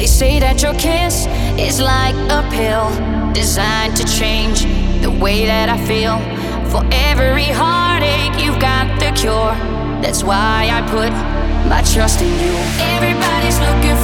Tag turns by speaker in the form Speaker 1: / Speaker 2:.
Speaker 1: They say that your kiss is like a pill designed to change the way that I feel. For every heartache, you've got the cure. That's why I put my trust in you. Everybody's looking